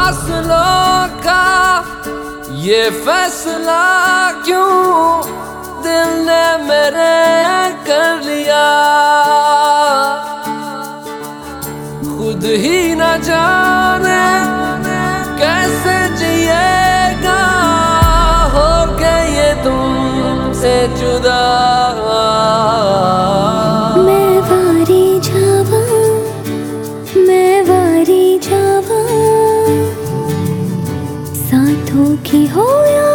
फासलों का ये फैसला क्यों दिल ने मेरे कर लिया। खुद ही न जाने कैसे जिएगा हो के ये तुमसे जुदा। मैं वारी जावा साथों की हो या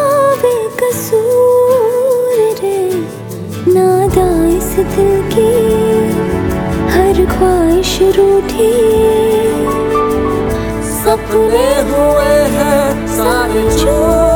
बेकसूर रे। नादा इस दिल की हर ख्वाहिश रूठी। सपने हुए हैं सारे झूठ।